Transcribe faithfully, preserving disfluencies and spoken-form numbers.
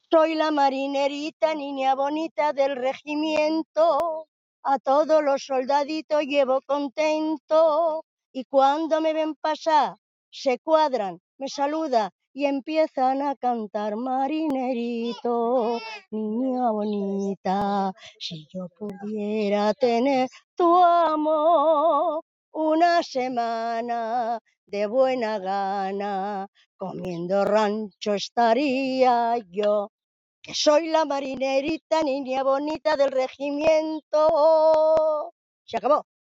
Soy la marinerita, niña bonita del regimiento, a todos los soldaditos llevo contento, y cuando me ven pasar, se cuadran, me saludan y empiezan a cantar: marinerito, niña bonita, si yo pudiera tener tu amor una semana de buena gana, comiendo rancho estaría yo, que soy la marinerita, niña bonita del regimiento. Se acabó.